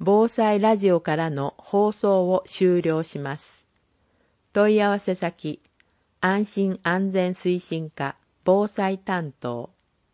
防災ラジオからの放送を終了します。問い合わせ先、安心安全推進課防災担当。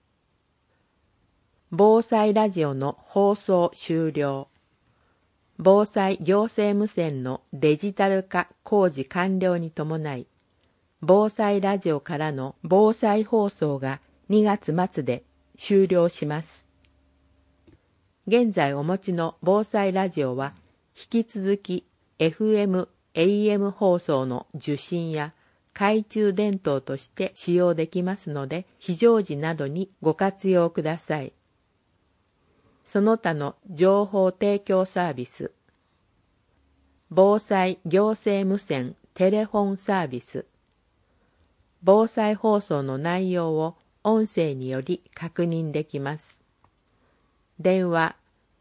防災ラジオの放送終了。防災行政無線のデジタル化工事完了に伴い、防災ラジオからの防災放送が2月末で終了します。現在お持ちの防災ラジオは引き続き FM、AM 放送の受信や懐中電灯として使用できますので、非常時などにご活用ください。その他の情報提供サービス、防災行政無線テレフォンサービス、防災放送の内容を音声により確認できます。電話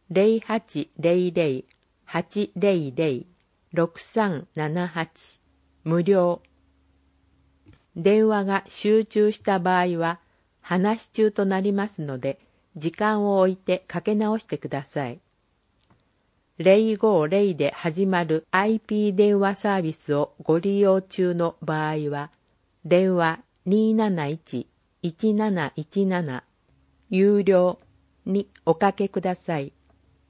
0800-800-6378 無料。電話が集中した場合は話し中となりますので、時間を置いてかけ直してください。050で始まる IP 電話サービスをご利用中の場合は、電話 271-1717 有料におかけください。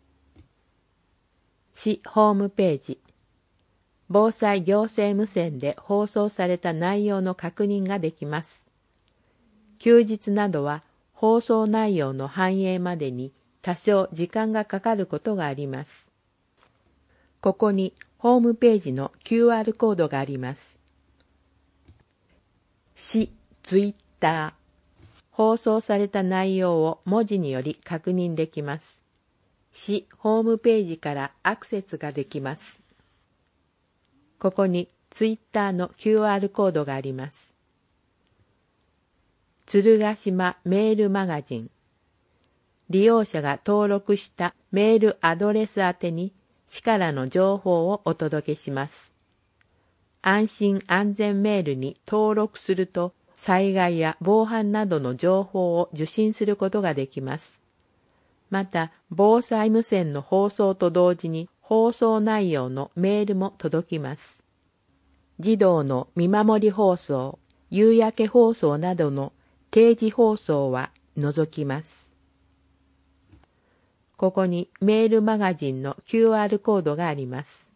市ホームページ、防災行政無線で放送された内容の確認ができます。休日などは放送内容の反映までに多少時間がかかることがあります。ここにホームページの QR コードがあります。市ツイッター、放送された内容を文字により確認できます。市ホームページからアクセスができます。ここにツイッターの QR コードがあります。鶴ヶ島メールマガジン。利用者が登録したメールアドレス宛てに市からの情報をお届けします。安心安全メールに登録すると、災害や防犯などの情報を受信することができます。また、防災無線の放送と同時に放送内容のメールも届きます。児童の見守り放送、夕焼け放送などの定時放送は除きます。ここにメールマガジンの QR コードがあります。